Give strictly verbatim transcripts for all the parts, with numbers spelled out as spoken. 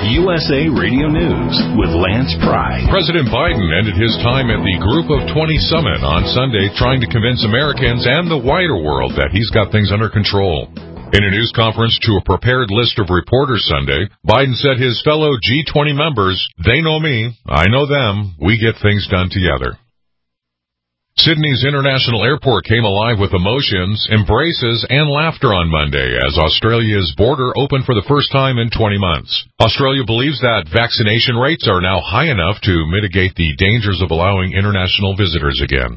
U S A Radio News with Lance Pry. President Biden ended his time at the Group of twenty Summit on Sunday trying to convince Americans and the wider world that he's got things under control. In a news conference to a prepared list of reporters Sunday, Biden said his fellow G twenty members, they know me, I know them, we get things done together. Sydney's International Airport came alive with emotions, embraces, and laughter on Monday as Australia's border opened for the first time in twenty months. Australia believes that vaccination rates are now high enough to mitigate the dangers of allowing international visitors again.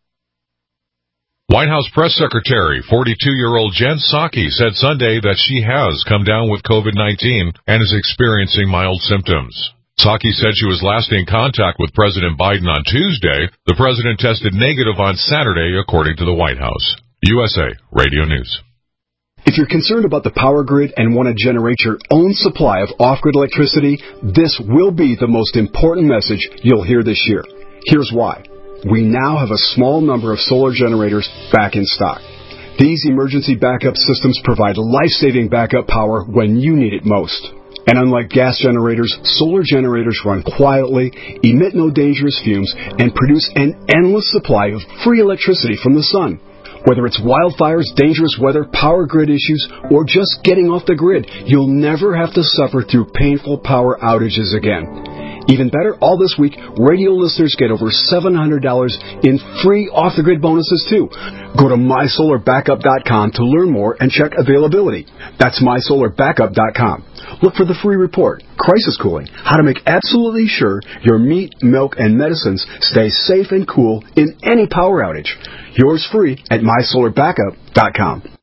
White House Press Secretary, forty-two-year-old Jen Psaki, said Sunday that she has come down with COVID nineteen and is experiencing mild symptoms. Psaki said she was last in contact with President Biden on Tuesday. The president tested negative on Saturday, according to the White House. U S A Radio News. If you're concerned about the power grid and want to generate your own supply of off-grid electricity, this will be the most important message you'll hear this year. Here's why. We now have a small number of solar generators back in stock. These emergency backup systems provide life-saving backup power when you need it most. And unlike gas generators, solar generators run quietly, emit no dangerous fumes, and produce an endless supply of free electricity from the sun. Whether it's wildfires, dangerous weather, power grid issues, or just getting off the grid, you'll never have to suffer through painful power outages again. Even better, all this week, radio listeners get over seven hundred dollars in free off-the-grid bonuses, too. Go to my solar backup dot com to learn more and check availability. That's my solar backup dot com. Look for the free report, Crisis Cooling, how to make absolutely sure your meat, milk, and medicines stay safe and cool in any power outage. Yours free at my solar backup dot com.